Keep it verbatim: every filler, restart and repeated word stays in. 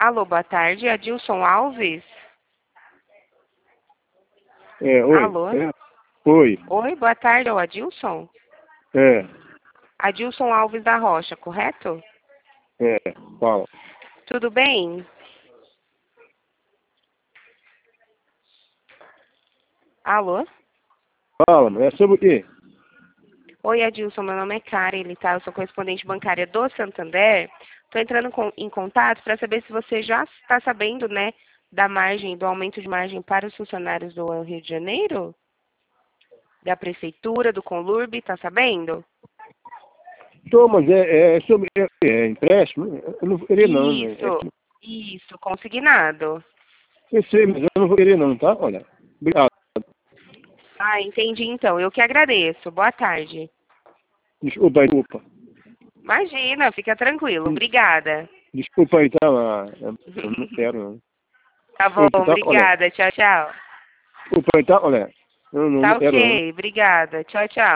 Alô, boa tarde, Adilson Alves? É, oi. Alô? É, oi. Oi, boa tarde, é o Adilson? É, Adilson Alves da Rocha, correto? é, fala. Tudo bem? Alô? Fala, é sobre o quê? Oi, Adilson, meu nome é Karen, tá? Eu sou correspondente bancária do Santander. Estou entrando com- em contato para saber se você já está sabendo, né, da margem, do aumento de margem para os funcionários do Rio de Janeiro? Da Prefeitura, do Conlurb, está sabendo? Tô, mas é, é sobre é, é empréstimo? Eu não vou querer não, né? É, Isso, isso, consignado. eu sei, mas eu não vou querer não, tá? Olha, obrigado. Ah, entendi então. Eu que agradeço. Boa tarde. Desculpa aí, desculpa. Imagina, fica tranquilo. Obrigada. Desculpa aí, tá? Mas eu não quero não. Tá bom, Desculpa, tá? Olha, obrigada. Tchau, tchau. desculpa aí, tá? Olha, eu não, não Tá quero não. ok, obrigada. Tchau, tchau.